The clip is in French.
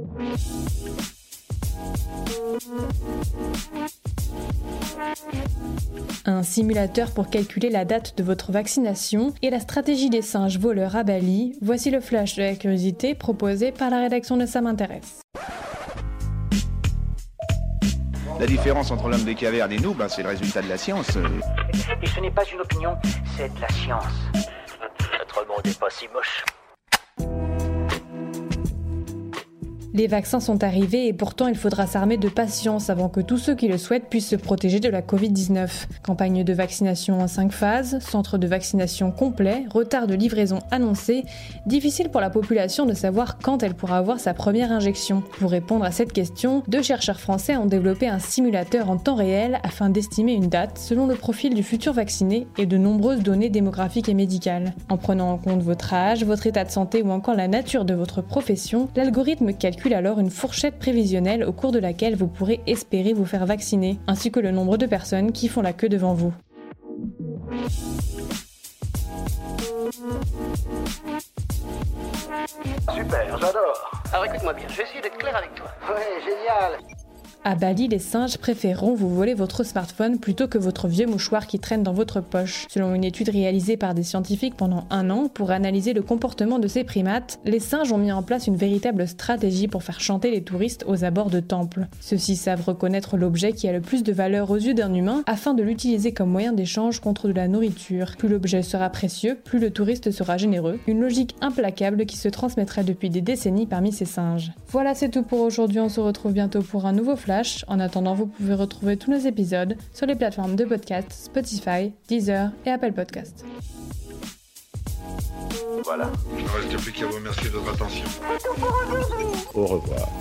Un simulateur pour calculer la date de votre vaccination et la stratégie des singes voleurs à Bali, voici le flash de la curiosité proposé par la rédaction de Ça m'intéresse. La différence entre l'homme des cavernes et nous, c'est le résultat de la science. Et ce n'est pas une opinion, c'est de la science. Notre monde n'est pas si moche. Les vaccins sont arrivés et pourtant il faudra s'armer de patience avant que tous ceux qui le souhaitent puissent se protéger de la Covid-19. Campagne de vaccination en 5 phases, centre de vaccination complet, retard de livraison annoncé, difficile pour la population de savoir quand elle pourra avoir sa première injection. Pour répondre à cette question, 2 chercheurs français ont développé un simulateur en temps réel afin d'estimer une date selon le profil du futur vacciné et de nombreuses données démographiques et médicales. En prenant en compte votre âge, votre état de santé ou encore la nature de votre profession, l'algorithme calcule alors une fourchette prévisionnelle au cours de laquelle vous pourrez espérer vous faire vacciner, ainsi que le nombre de personnes qui font la queue devant vous. Super, j'adore. Alors écoute-moi bien, je vais essayer d'être clair avec toi. Ouais, génial. À Bali, les singes préféreront vous voler votre smartphone plutôt que votre vieux mouchoir qui traîne dans votre poche. Selon une étude réalisée par des scientifiques pendant 1 an pour analyser le comportement de ces primates, les singes ont mis en place une véritable stratégie pour faire chanter les touristes aux abords de temples. Ceux-ci savent reconnaître l'objet qui a le plus de valeur aux yeux d'un humain afin de l'utiliser comme moyen d'échange contre de la nourriture. Plus l'objet sera précieux, plus le touriste sera généreux. Une logique implacable qui se transmettrait depuis des décennies parmi ces singes. Voilà, c'est tout pour aujourd'hui. On se retrouve bientôt pour un nouveau flash. En attendant, vous pouvez retrouver tous nos épisodes sur les plateformes de podcast Spotify, Deezer et Apple Podcasts. Voilà. Il ne reste plus qu'à vous remercier de votre attention. Au revoir.